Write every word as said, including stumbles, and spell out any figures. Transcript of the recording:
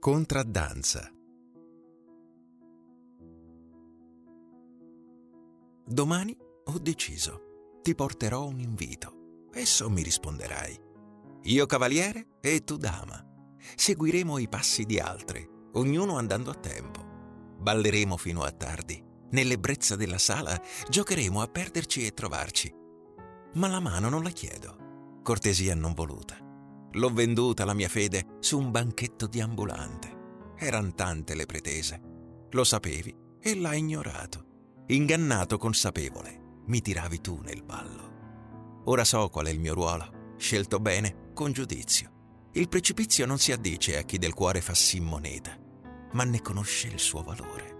Contraddanza. Domani ho deciso, ti porterò un invito. Esso mi risponderai. Io cavaliere e tu dama. Seguiremo i passi di altri, ognuno andando a tempo. Balleremo fino a tardi. Nell'ebbrezza della sala giocheremo a perderci e trovarci. Ma la mano non la chiedo, cortesia non voluta. L'ho venduta la mia fede su un banchetto di ambulante. Eran tante le pretese. Lo sapevi e l'hai ignorato. Ingannato consapevole, mi tiravi tu nel ballo. Ora so qual è il mio ruolo, scelto bene, con giudizio. Il precipizio non si addice a chi del cuore fa sì moneta, ma ne conosce il suo valore.